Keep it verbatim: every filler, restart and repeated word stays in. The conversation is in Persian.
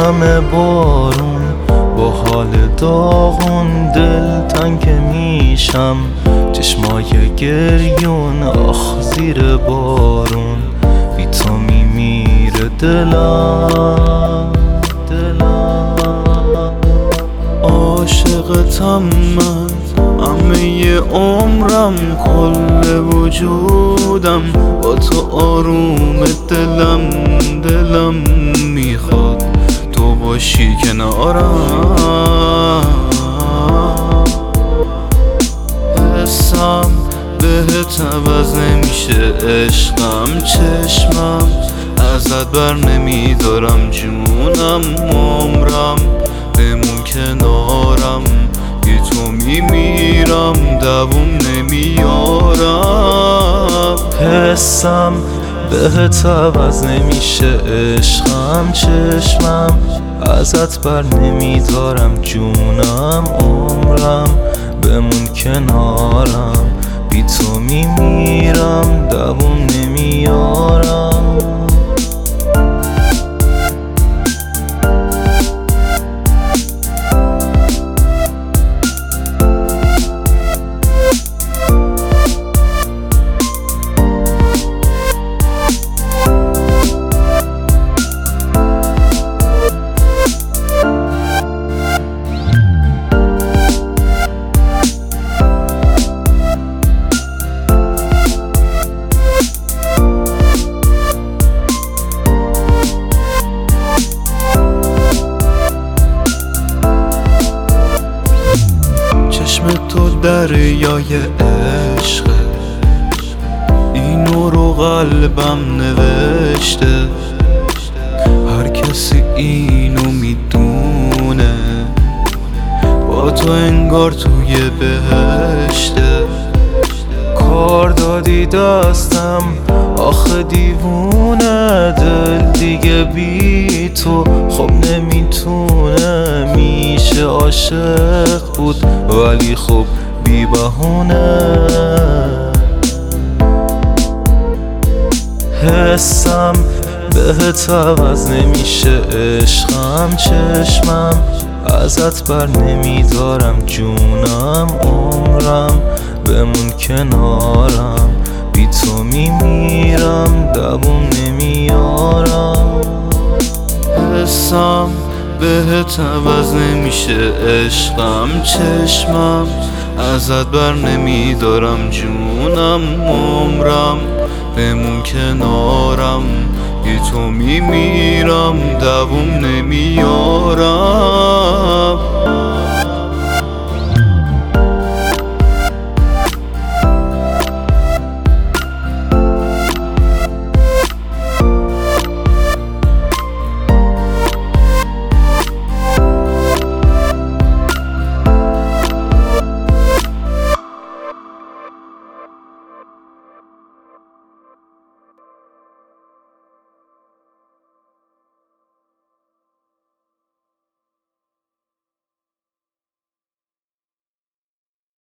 همه بارون، با حال داغون دل تنگ میشم. چشمای گریون آخ زیر بارون، بی تو میمیره دلم دلم. عاشقتم من همه عمرم، کل وجودم با تو آروم. دلم دلم میخواد تو باشی کنارم. حسم بهت عوض نمیشه عشقم، چشمم ازت بر نمیدارم. جونم عمرم بمون کنارم، بی تو میمیرم دووم نمیارم. حسم بهت عوض نمیشه عشقم، چشمم ازت بر نمیدارم. جونم عمرم بمون کنارم، بی تو میمیرم دووم نمیارم. چشم تو دریای عشق، اینو رو قلبم نوشته. هر کسی اینو میدونه، با تو انگار توی بهشته. کار دادی دستم آخه دیوونه، دل دیگه بی تو خب نمیتونه. میشه عاشق بود ولی خب بی بهونه. حسم بهت عوض نمیشه عشقم، چشمم ازت بر نمیدارم. جونم عمرم بمون کنارم، بی تو میمیرم دووم نمیارم. حسم بهت عوض نمیشه عشقم، چشمم ازت بر نمیدارم. جونم عمرم بمون کنارم، بی تو میمیرم دووم نمیارم.